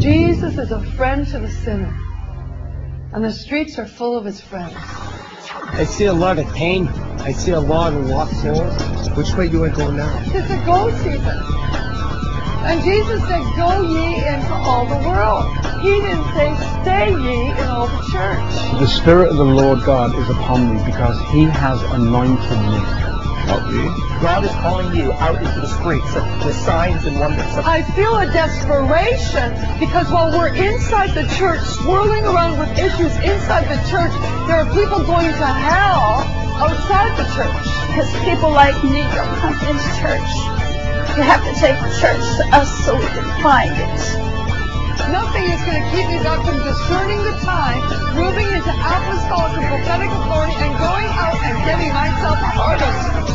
Jesus is a friend to the sinner, and the streets are full of his friends. I see a lot of pain. I see a lot of lost souls. Which way do I go now? It's a go season. And Jesus said, go ye into all the world. He didn't say, stay ye in all the church. The Spirit of the Lord God is upon me because He has anointed me. Help me. God is calling you out into the streets with signs and wonders. I feel a desperation because while we're inside the church, swirling around with issues inside the church, there are people going to hell outside the church. Because people like me don't come into church. You have to take church to us so we can find it. Nothing is going to keep me back from discerning the time, moving into apostolic and prophetic authority, and going out and getting myself a harvest.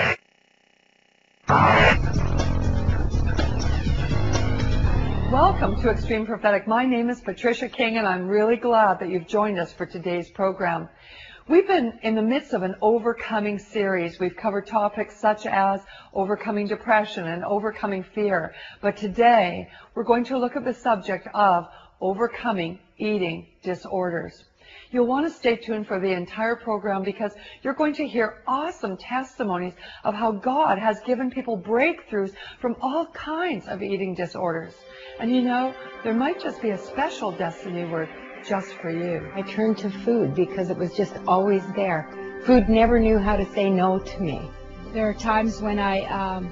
Welcome to Extreme Prophetic. My name is Patricia King, and I'm really glad that you've joined us for today's program. We've been in the midst of an overcoming series. We've covered topics such as overcoming depression and overcoming fear. But today, we're going to look at the subject of overcoming eating disorders. You'll want to stay tuned for the entire program because you're going to hear awesome testimonies of how God has given people breakthroughs from all kinds of eating disorders. And you know, there might just be a special destiny word just for you. I turned to food because it was just always there. Food never knew how to say no to me. There are times when I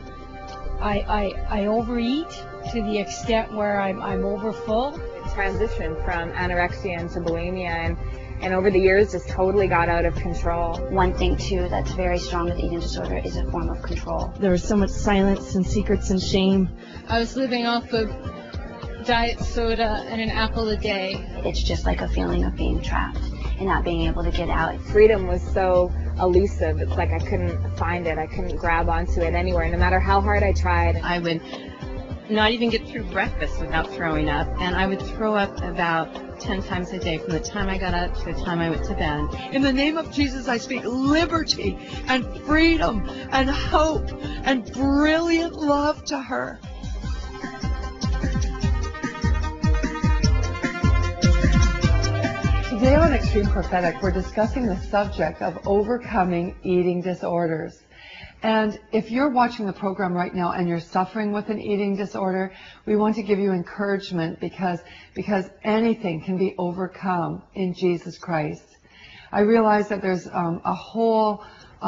overeat to the extent where I'm overfull. I transitioned from anorexia into bulimia and over the years just totally got out of control. One thing too that's very strong with eating disorder is a form of control. There was so much silence and secrets and shame. I was living off of diet soda and an apple a day. It's just like a feeling of being trapped and not being able to get out. Freedom was so elusive. It's like I couldn't find it. I couldn't grab onto it anywhere, no matter how hard I tried. I would not even get through breakfast without throwing up, and I would throw up about 10 times a day from the time I got up to the time I went to bed. In the name of Jesus, I speak liberty and freedom and hope and brilliant love to her. Today on Extreme Prophetic, we're discussing the subject of overcoming eating disorders. And if you're watching the program right now and you're suffering with an eating disorder, we want to give you encouragement because anything can be overcome in Jesus Christ. I realize that there's a whole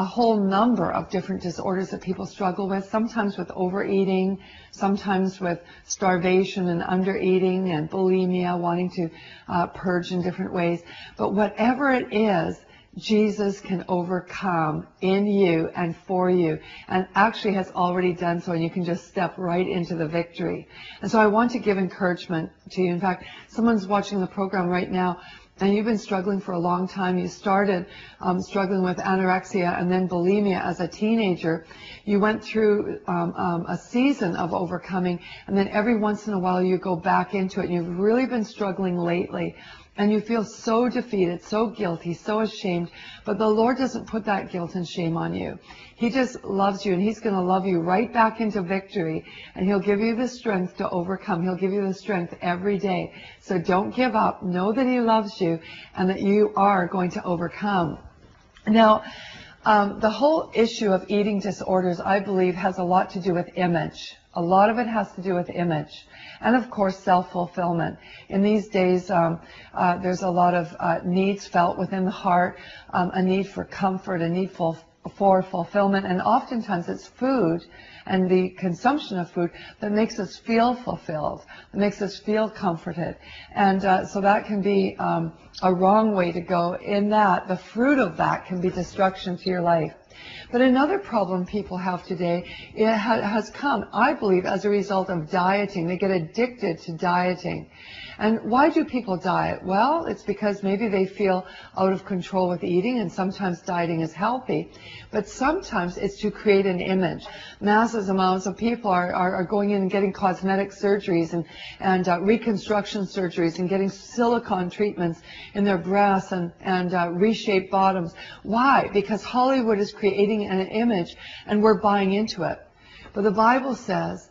number of different disorders that people struggle with, sometimes with overeating, sometimes with starvation and undereating and bulimia, wanting to purge in different ways. But whatever it is, Jesus can overcome in you and for you, and actually has already done so, and you can just step right into the victory. And so I want to give encouragement to you. In fact, someone's watching the program right now, and you've been struggling for a long time. You started struggling with anorexia and then bulimia as a teenager. You went through a season of overcoming, and then every once in a while you go back into it. And you've really been struggling lately, and you feel so defeated, so guilty, so ashamed. But the Lord doesn't put that guilt and shame on you. He just loves you, and He's going to love you right back into victory, and He'll give you the strength to overcome. He'll give you the strength every day. So don't give up. Know that He loves you and that you are going to overcome. Now, the whole issue of eating disorders, I believe, has a lot to do with image. A lot of it has to do with image. And, of course, self-fulfillment. In these days, there's a lot of needs felt within the heart, a need for comfort, a need for fulfillment, and oftentimes it's food and the consumption of food that makes us feel fulfilled, that makes us feel comforted. And so that can be a wrong way to go, in that the fruit of that can be destruction to your life. But another problem people have today, it has come, I believe, as a result of dieting. They get addicted to dieting. And why do people diet? Well, it's because maybe they feel out of control with eating, and sometimes dieting is healthy. But sometimes it's to create an image. Massive amounts of people are going in and getting cosmetic surgeries and reconstruction surgeries and getting silicone treatments in their breasts and reshaped bottoms. Why? Because Hollywood is creating an image and we're buying into it. But the Bible says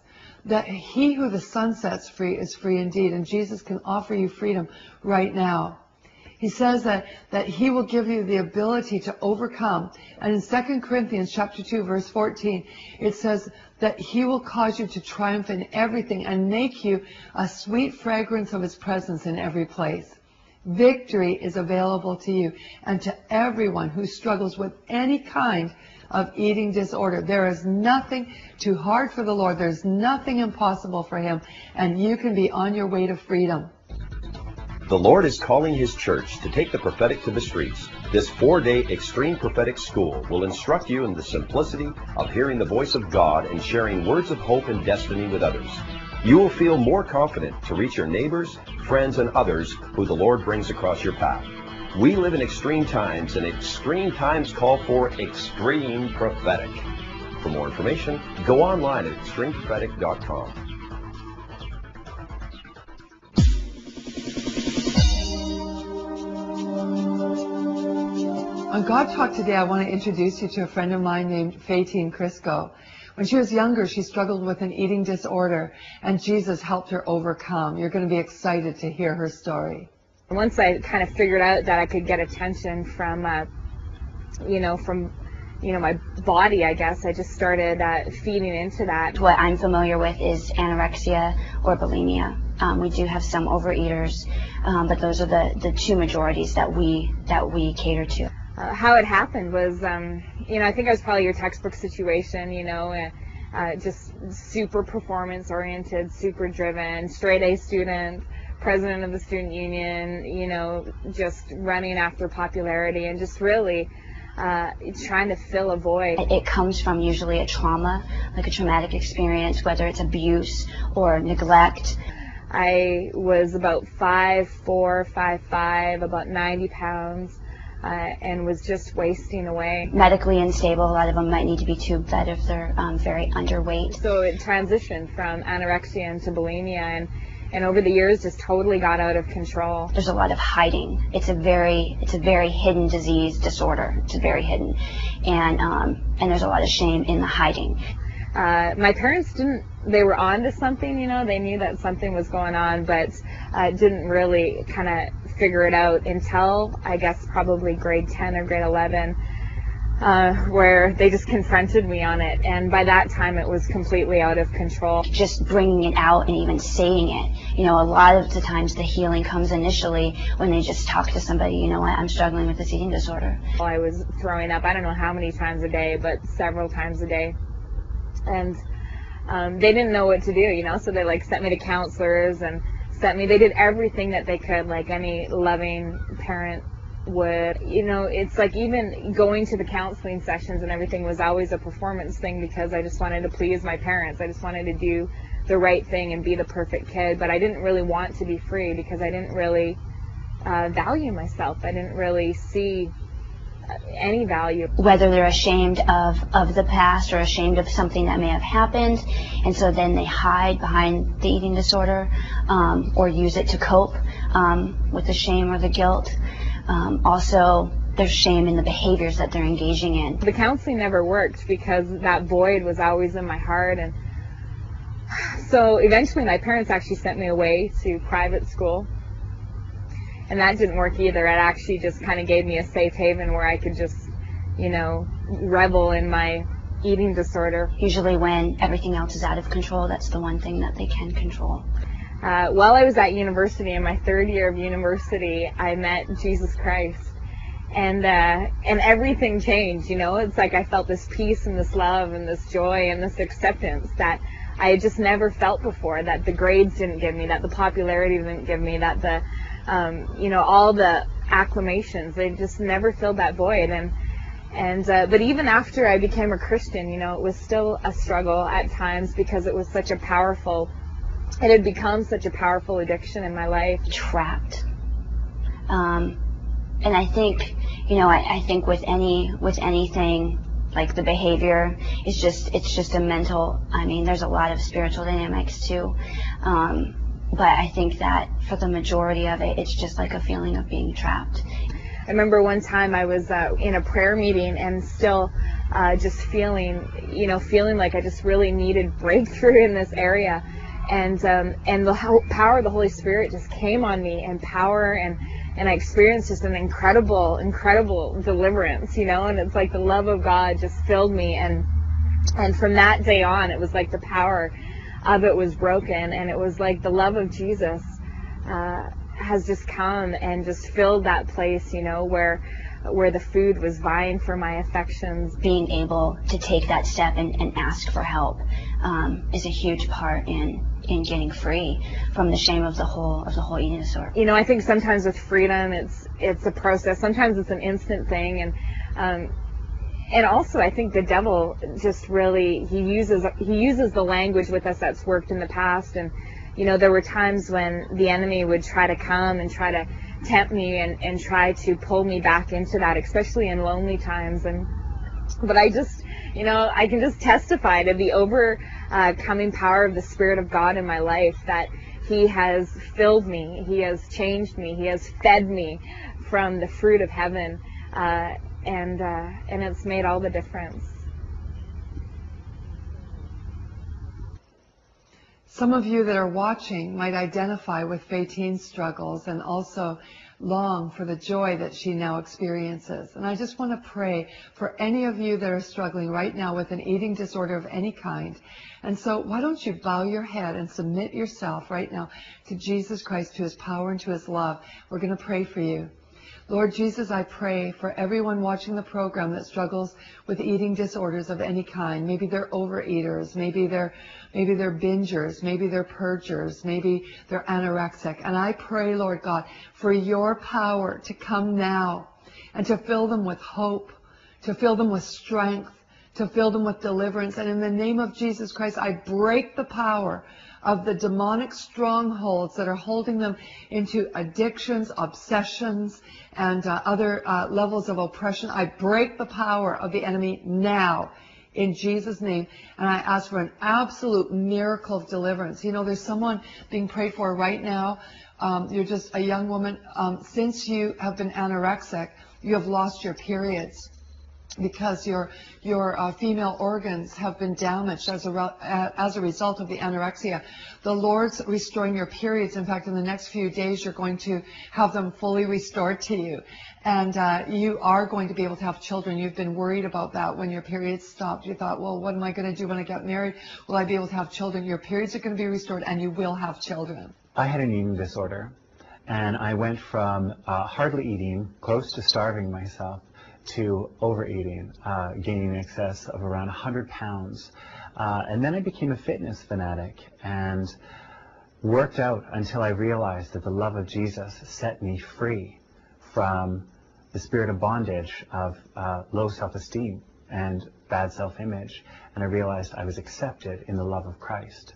that he who the Son sets free is free indeed, and Jesus can offer you freedom right now. He says that he will give you the ability to overcome. And in 2 Corinthians chapter 2, verse 14, it says that he will cause you to triumph in everything and make you a sweet fragrance of his presence in every place. Victory is available to you and to everyone who struggles with any kind of eating disorder. There is nothing too hard for the Lord. There's nothing impossible for him, and you can be on your way to freedom. The Lord is calling his church to take the prophetic to the streets. This 4-day extreme prophetic school will instruct you in the simplicity of hearing the voice of God and sharing words of hope and destiny with others. You will feel more confident to reach your neighbors, friends, and others who the Lord brings across your path. We live in extreme times, and extreme times call for extreme prophetic. For more information, go online at extremeprophetic.com. On God Talk today, I want to introduce you to a friend of mine named Fatine Crisco. When she was younger, she struggled with an eating disorder, and Jesus helped her overcome. You're going to be excited to hear her story. Once I kind of figured out that I could get attention from my body, I guess, I just started feeding into that. What I'm familiar with is anorexia or bulimia. We do have some overeaters, but those are the two majorities that we cater to. How it happened was, I think I was probably your textbook situation, just super performance oriented, super driven, straight A student, president of the student union, just running after popularity and just really trying to fill a void. It comes from usually a trauma, like a traumatic experience, whether it's abuse or neglect. I was about 5'4", 5'5", about 90 pounds, and was just wasting away. Medically unstable, a lot of them might need to be tube fed if they're very underweight. So it transitioned from anorexia into bulimia, and over the years just totally got out of control. There's a lot of hiding. It's a very hidden disorder. It's very hidden, and there's a lot of shame in the hiding. My parents they were on to something, they knew that something was going on, but didn't really kind of figure it out until, I guess, probably grade 10 or grade 11, where they just confronted me on it, and by that time it was completely out of control. Just bringing it out and even saying it, a lot of the times the healing comes initially when they just talk to somebody, I'm struggling with this eating disorder. I was throwing up, I don't know how many times a day, but several times a day. And they didn't know what to do, so they sent me to counselors and they did everything that they could, like any loving parent would. It's like even going to the counseling sessions and everything was always a performance thing because I just wanted to please my parents. I just wanted to do the right thing and be the perfect kid, but I didn't really want to be free because I didn't really value myself. I didn't really see any value. Whether they're ashamed of the past or ashamed of something that may have happened, and so then they hide behind the eating disorder or use it to cope with the shame or the guilt. Also, there's shame in the behaviors that they're engaging in. The counseling never worked because that void was always in my heart, and so eventually my parents actually sent me away to private school. And that didn't work either. It actually just kind of gave me a safe haven where I could just, revel in my eating disorder. Usually when everything else is out of control, that's the one thing that they can control. While I was at university, in my third year of university, I met Jesus Christ. And everything changed, It's like I felt this peace and this love and this joy and this acceptance that I had just never felt before, that the grades didn't give me, that the popularity didn't give me, that the all the acclamations, they just never filled that void. But even after I became a Christian, it was still a struggle at times because it had become such a powerful addiction in my life. Trapped. And I think, I think with anything like the behavior, it's just a mental, there's a lot of spiritual dynamics too. But I think that for the majority of it, it's just like a feeling of being trapped. remember one time I was in a prayer meeting and still just feeling like I just really needed breakthrough in this area. And the power of the Holy Spirit just came on me, and power, and I experienced just an incredible deliverance, and it's like the love of God just filled me, and from that day on, it was like the power of it was broken, and it was like the love of Jesus has just come and just filled that place, where the food was vying for my affections. Being able to take that step and ask for help is a huge part in getting free from the shame of the whole eating disorder. I think sometimes with freedom, it's a process. Sometimes it's an instant thing, and also I think the devil just really he uses the language with us that's worked in the past. And there were times when the enemy would try to come and try to tempt me and try to pull me back into that, especially in lonely times. But I just, I can just testify to the overcoming power of the Spirit of God in my life, that He has filled me, He has changed me, He has fed me from the fruit of heaven, and it's made all the difference. Some of you that are watching might identify with Fayteen's struggles and also long for the joy that she now experiences. And I just want to pray for any of you that are struggling right now with an eating disorder of any kind. And so why don't you bow your head and submit yourself right now to Jesus Christ, to His power and to His love. We're going to pray for you. Lord Jesus, I pray for everyone watching the program that struggles with eating disorders of any kind. Maybe they're overeaters, maybe they're bingers, maybe they're purgers, maybe they're anorexic. And I pray, Lord God, for your power to come now and to fill them with hope, to fill them with strength, to fill them with deliverance. And in the name of Jesus Christ, I break the power of the demonic strongholds that are holding them into addictions, obsessions, and other levels of oppression. I break the power of the enemy now in Jesus' name, and I ask for an absolute miracle of deliverance. There's someone being prayed for right now. You're just a young woman. Since you have been anorexic, you have lost your periods, because your female organs have been damaged as a result of the anorexia. The Lord's restoring your periods. In fact, in the next few days, you're going to have them fully restored to you. And you are going to be able to have children. You've been worried about that when your periods stopped. You thought, well, what am I going to do when I get married? Will I be able to have children? Your periods are going to be restored, and you will have children. I had an eating disorder, and I went from hardly eating, close to starving myself, to overeating, gaining in excess of around 100 pounds. And then I became a fitness fanatic and worked out until I realized that the love of Jesus set me free from the spirit of bondage of low self-esteem and bad self-image. And I realized I was accepted in the love of Christ.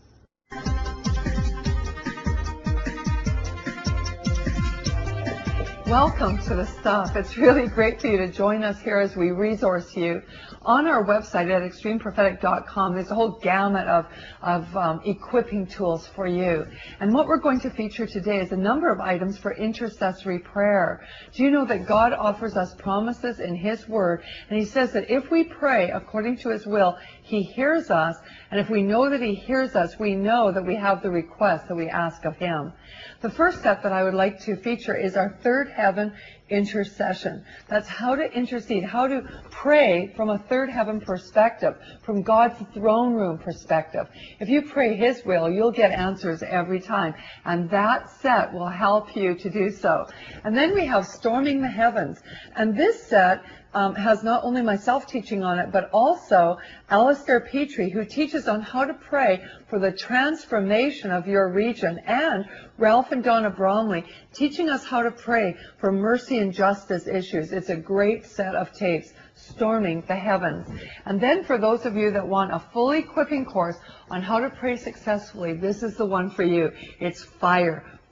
Welcome to The Stuff. It's really great for you to join us here as we resource you. On our website at extremeprophetic.com, there's a whole gamut of equipping tools for you. And what we're going to feature today is a number of items for intercessory prayer. Do you know that God offers us promises in His Word? And He says that if we pray according to His will, He hears us. And if we know that He hears us, we know that we have the request that we ask of Him. The first step that I would like to feature is our third heaven intercession. That's how to intercede, how to pray from a third heaven perspective, from God's throne room perspective. If you pray His will, you'll get answers every time. And that set will help you to do so. And then we have Storming the Heavens. And this set has not only myself teaching on it, but also Alistair Petrie, who teaches on how to pray for the transformation of your region, and Ralph and Donna Bromley teaching us how to pray for mercy and justice issues. It's a great set of tapes, Storming the Heavens. And then for those of you that want a full equipping course on how to pray successfully, this is the one for you. It's Fire.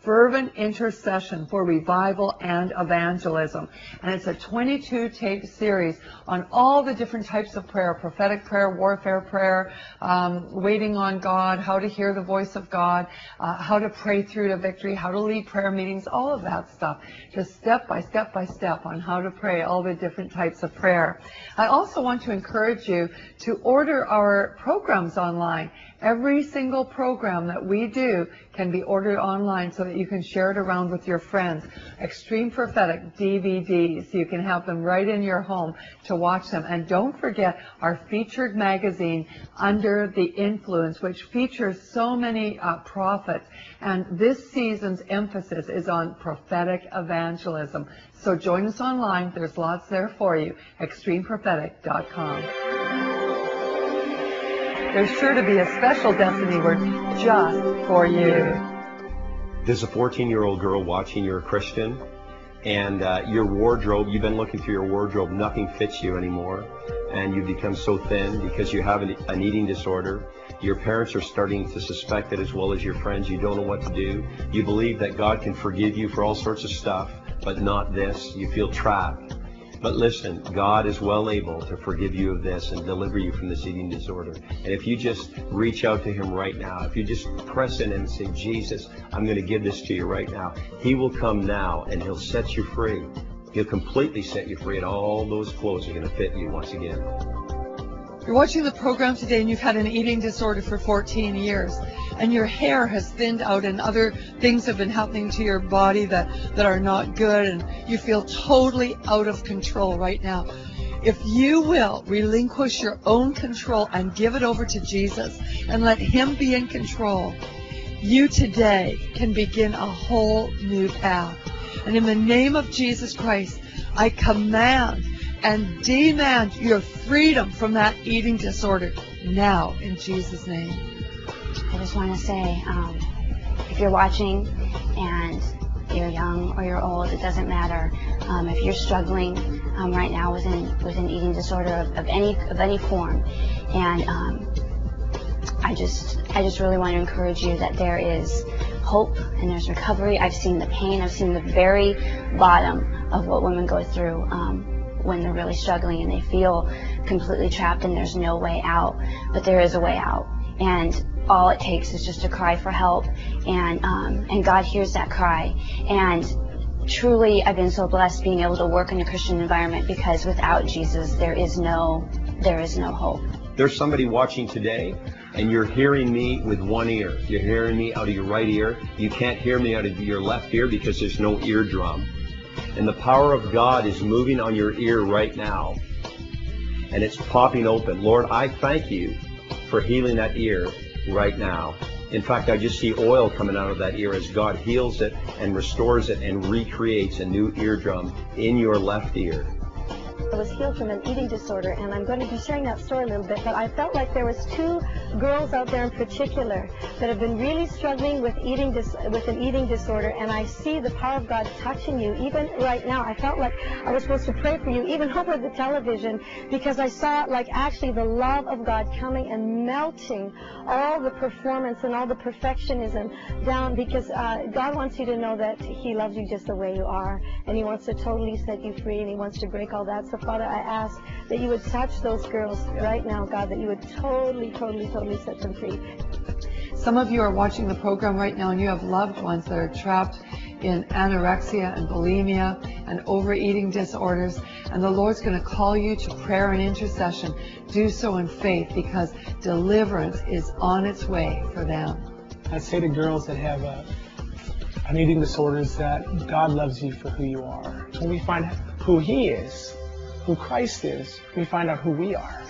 Fervent Intercession for Revival and Evangelism. And it's a 22-tape series on all the different types of prayer: prophetic prayer, warfare prayer, waiting on God, how to hear the voice of God, how to pray through to victory, how to lead prayer meetings, all of that stuff. Just step by step by step on how to pray all the different types of prayer. I also want to encourage you to order our programs online. Every single program that we do can be ordered online so that you can share it around with your friends. Extreme Prophetic DVDs. You can have them right in your home to watch them. And don't forget our featured magazine, Under the Influence, which features so many prophets. And this season's emphasis is on prophetic evangelism. So join us online. There's lots there for you. ExtremeProphetic.com. There's sure to be a special Destiny Word just for you. There's a 14-year-old girl watching. You're a Christian, and your wardrobe, you've been looking through your wardrobe, nothing fits you anymore, and you've become so thin because you have an eating disorder. Your parents are starting to suspect it, as well as your friends. You don't know what to do. You believe that God can forgive you for all sorts of stuff, but not this. You feel trapped. But listen, God is well able to forgive you of this and deliver you from this eating disorder. And if you just reach out to Him right now, if you just press in and say, Jesus, I'm going to give this to you right now, He will come now and He'll set you free. He'll completely set you free, and all those clothes are going to fit you once again. You're watching the program today and you've had an eating disorder for 14 years. And your hair has thinned out and other things have been happening to your body that are not good, and you feel totally out of control right now. If you will relinquish your own control and give it over to Jesus and let Him be in control, you today can begin a whole new path. And in the name of Jesus Christ, I command and demand your freedom from that eating disorder now, in Jesus' name. I just want to say, if you're watching and you're young or you're old, it doesn't matter. If you're struggling right now with an eating disorder of any form, and I just really want to encourage you that there is hope and there's recovery. I've seen the pain. I've seen the very bottom of what women go through when they're really struggling and they feel completely trapped and there's no way out. But there is a way out, and all it takes is just a cry for help, and God hears that cry. And truly, I've been so blessed being able to work in a Christian environment, because without Jesus, there is no hope. There's somebody watching today, and you're hearing me with one ear. You're hearing me out of your right ear. You can't hear me out of your left ear because there's no eardrum. And the power of God is moving on your ear right now, and it's popping open. Lord, I thank you for healing that ear right now. In fact, I just see oil coming out of that ear as God heals it and restores it and recreates a new eardrum in your left ear. I was healed from an eating disorder, and I'm going to be sharing that story a little bit, but I felt like there was two girls out there in particular that have been really struggling with an eating disorder, and I see the power of God touching you even right now. I felt like I was supposed to pray for you even over the television, because I saw like actually the love of God coming and melting all the performance and all the perfectionism down, because God wants you to know that He loves you just the way you are, and He wants to totally set you free, and He wants to break all that. So Father, I ask that you would touch those girls right now, God, that you would totally set them free. Some of you are watching the program right now and you have loved ones that are trapped in anorexia and bulimia and overeating disorders, and the Lord's going to call you to prayer and intercession. Do so in faith, because deliverance is on its way for them. I say to girls that have an eating disorders that God loves you for who you are. When we find who He is, who Christ is, we find out who we are.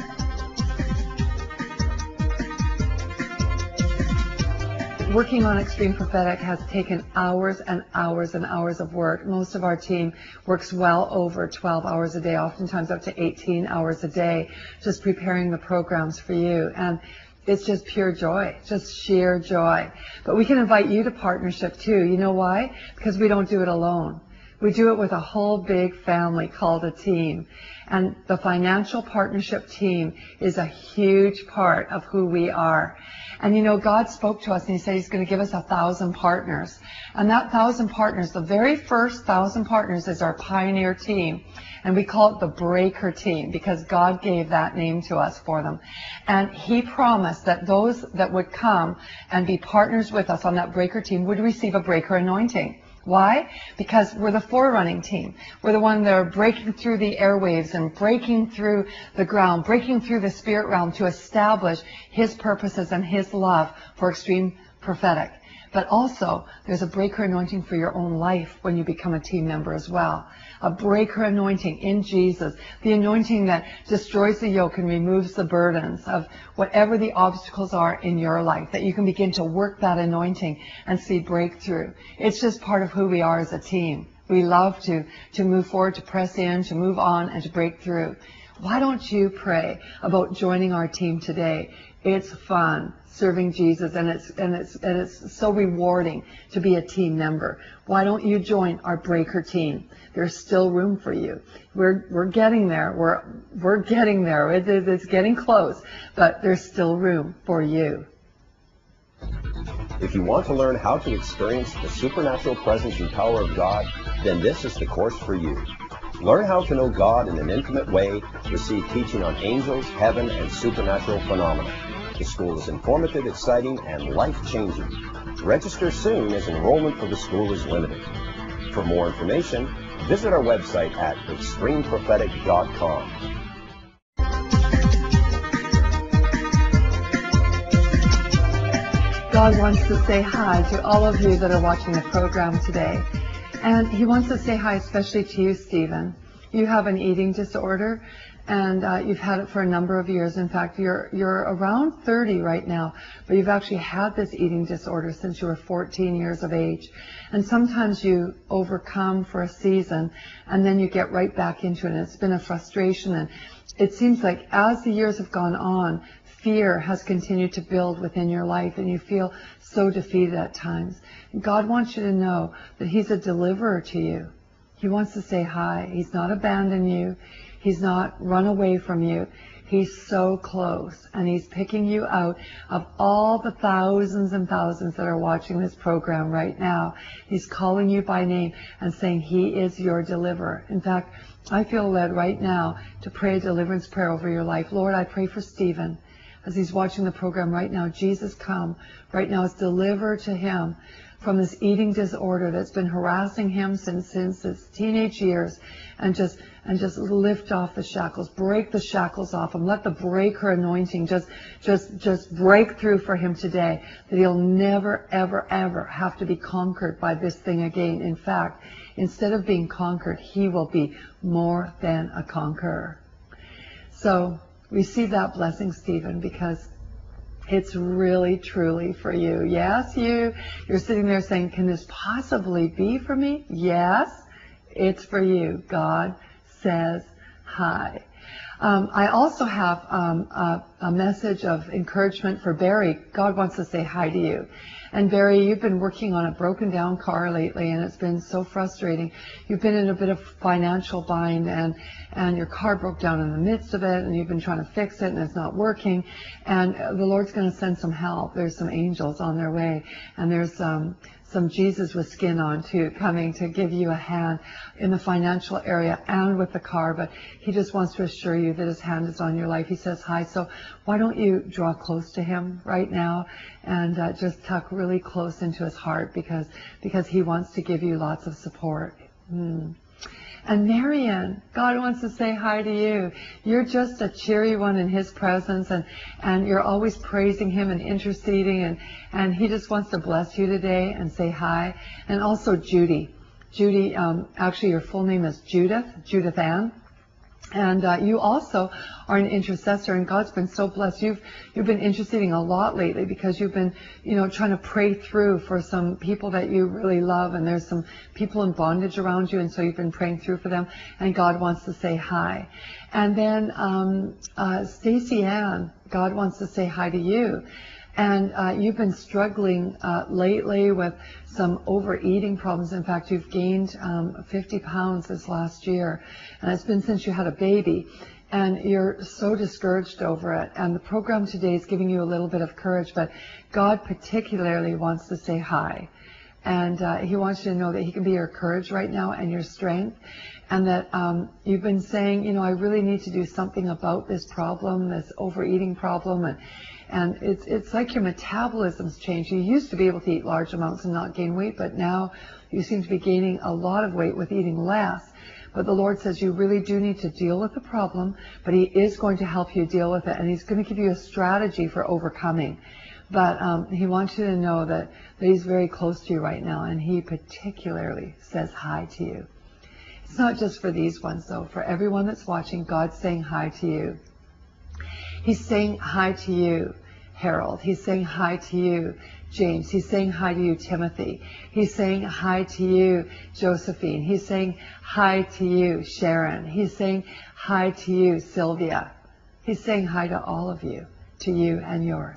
Working on Extreme Prophetic has taken hours and hours and hours of work. Most of our team works well over 12 hours a day, oftentimes up to 18 hours a day, just preparing the programs for you. And it's just pure joy, just sheer joy. But we can invite you to partnership too. You know why? Because we don't do it alone. We do it with a whole big family called a team. And the financial partnership team is a huge part of who we are. And you know, God spoke to us and He said He's going to give us 1,000 partners. And that 1,000 partners, the very first 1,000 partners is our pioneer team. And we call it the Breaker team because God gave that name to us for them. And He promised that those that would come and be partners with us on that Breaker team would receive a Breaker anointing. Why? Because we're the forerunning team. We're the one that are breaking through the airwaves and breaking through the ground, breaking through the spirit realm to establish His purposes and His love for Extreme Prophetic. But also, there's a breaker anointing for your own life when you become a team member as well. A breaker anointing in Jesus. The anointing that destroys the yoke and removes the burdens of whatever the obstacles are in your life. That you can begin to work that anointing and see breakthrough. It's just part of who we are as a team. We love to move forward, to press in, to move on, and to break through. Why don't you pray about joining our team today? It's fun serving Jesus, and it's so rewarding to be a team member. Why don't you join our Breaker team? There's still room for you. We're getting there. We're getting there. It's getting close, but there's still room for you. If you want to learn how to experience the supernatural presence and power of God, then this is the course for you. Learn how to know God in an intimate way, receive teaching on angels, heaven, and supernatural phenomena. The school is informative, exciting, and life-changing. Register soon as enrollment for the school is limited. For more information, visit our website at extremeprophetic.com. God wants to say hi to all of you that are watching the program today. And He wants to say hi especially to you, Stephen. You have an eating disorder, and you've had it for a number of years. In fact, you're around 30 right now, but you've actually had this eating disorder since you were 14 years of age. And sometimes you overcome for a season, and then you get right back into it, and it's been a frustration. And it seems like as the years have gone on, fear has continued to build within your life, and you feel so defeated at times. God wants you to know that He's a deliverer to you. He wants to say hi. He's not abandoned you. He's not run away from you. He's so close, and He's picking you out of all the thousands and thousands that are watching this program right now. He's calling you by name and saying He is your deliverer. In fact, I feel led right now to pray a deliverance prayer over your life. Lord, I pray for Stephen as he's watching the program right now. Jesus, come right now. It's deliver to him from this eating disorder that's been harassing him since his teenage years, and just lift off the shackles, break the shackles off him. Let the breaker anointing just break through for him today, that he'll never, ever, ever have to be conquered by this thing again. In fact, instead of being conquered, he will be more than a conqueror. So receive that blessing, Stephen, because it's really, truly for you. Yes, you're sitting there saying, can this possibly be for me? Yes, it's for you. God says hi. I also have a message of encouragement for Barry. God wants to say hi to you. And Barry, you've been working on a broken down car lately, and it's been so frustrating. You've been in a bit of financial bind, and your car broke down in the midst of it, and you've been trying to fix it, and it's not working. And the Lord's going to send some help. There's some angels on their way, and there's some Jesus with skin on too, coming to give you a hand in the financial area and with the car. But He just wants to assure you that His hand is on your life. He says hi. So why don't you draw close to Him right now and just tuck really close into His heart, because He wants to give you lots of support. And Marian, God wants to say hi to you. You're just a cheery one in His presence, and you're always praising Him and interceding, and He just wants to bless you today and say hi. And also Judy. Judy, actually your full name is Judith Ann. And you also are an intercessor, and God's been so blessed. You've been interceding a lot lately, because you've been, trying to pray through for some people that you really love, and there's some people in bondage around you, and so you've been praying through for them, and God wants to say hi. And then Stacey Ann, God wants to say hi to you. And you've been struggling lately with some overeating problems. In fact, you've gained 50 pounds this last year, and it's been since you had a baby. And you're so discouraged over it. And the program today is giving you a little bit of courage, but God particularly wants to say hi. And He wants you to know that He can be your courage right now and your strength. And that you've been saying, you know, I really need to do something about this problem, this overeating problem. And it's like your metabolism's changed. You used to be able to eat large amounts and not gain weight, but now you seem to be gaining a lot of weight with eating less. But the Lord says you really do need to deal with the problem, but He is going to help you deal with it, and He's going to give you a strategy for overcoming. But He wants you to know that He's very close to you right now, and He particularly says hi to you. It's not just for these ones, though. For everyone that's watching, God's saying hi to you. He's saying hi to you, Harold. He's saying hi to you, James. He's saying hi to you, Timothy. He's saying hi to you, Josephine. He's saying hi to you, Sharon. He's saying hi to you, Sylvia. He's saying hi to all of you, to you and yours.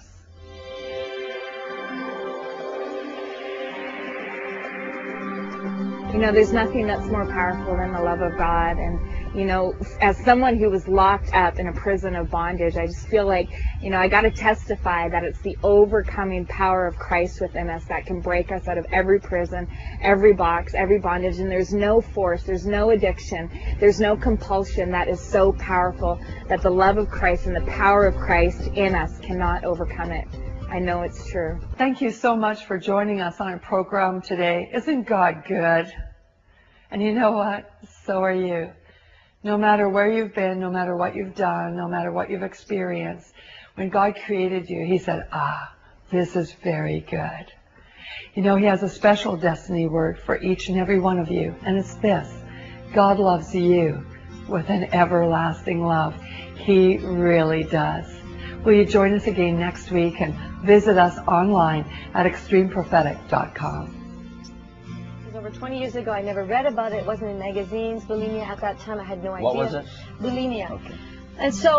You know, there's nothing that's more powerful than the love of God. And, you know, as someone who was locked up in a prison of bondage, I just feel like, you know, I got to testify that it's the overcoming power of Christ within us that can break us out of every prison, every box, every bondage. And there's no force, there's no addiction, there's no compulsion that is so powerful that the love of Christ and the power of Christ in us cannot overcome it. I know it's true. Thank you so much for joining us on our program today. Isn't God good? And you know what? So are you. No matter where you've been, no matter what you've done, no matter what you've experienced, when God created you, He said, this is very good. You know, He has a special destiny word for each and every one of you, and it's this: God loves you with an everlasting love. He really does. Will you join us again next week and visit us online at extremeprophetic.com. Over 20 years ago, I never read about it. It wasn't in magazines. Bulimia at that time, I had no idea. What was it? Bulimia. Okay. And so,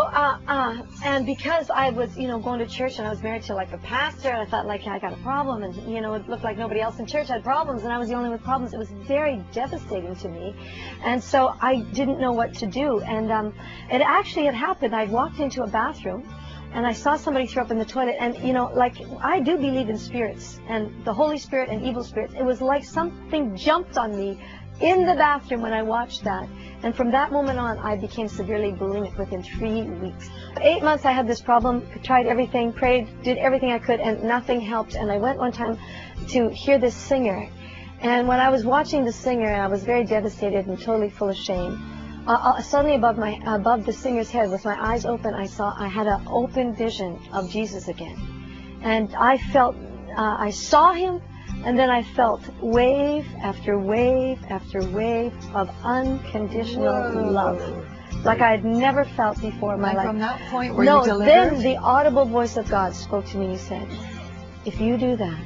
and because I was, you know, going to church and I was married to like a pastor, and I thought like I got a problem, and you know, it looked like nobody else in church had problems, and I was the only one with problems. It was very devastating to me, and so I didn't know what to do. And it actually had happened. I walked into a bathroom, and I saw somebody throw up in the toilet, and you know, like I do believe in spirits and the Holy Spirit and evil spirits. It was like something jumped on me in the bathroom when I watched that. And from that moment on, I became severely bulimic within 3 weeks. 8 months I had this problem, tried everything, prayed, did everything I could, and nothing helped. And I went one time to hear this singer. And when I was watching the singer, I was very devastated and totally full of shame. Suddenly above the singer's head, with my eyes open, I had an open vision of Jesus again. And I felt, I saw Him, and then I felt wave after wave after wave of unconditional love, like I had never felt before in my life. From that point, were you delivered? Then the audible voice of God spoke to me. He said, "If you do that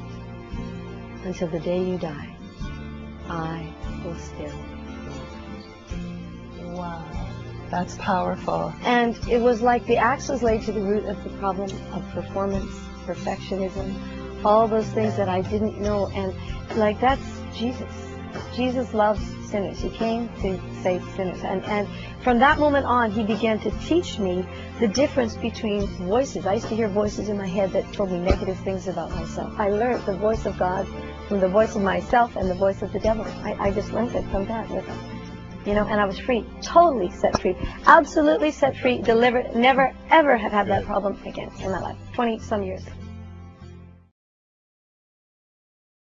until the day you die, I will still." Wow. That's powerful. And it was like the axe was laid to the root of the problem of performance, perfectionism, all those things that I didn't know. And like, that's Jesus. Jesus loves sinners. He came to save sinners. And from that moment on, He began to teach me the difference between voices. I used to hear voices in my head that told me negative things about myself. I learned the voice of God from the voice of myself and the voice of the devil. I just learned it from that with Him. You know, and I was free, totally set free, absolutely set free, delivered, never, ever have had that problem again in my life, 20-some years.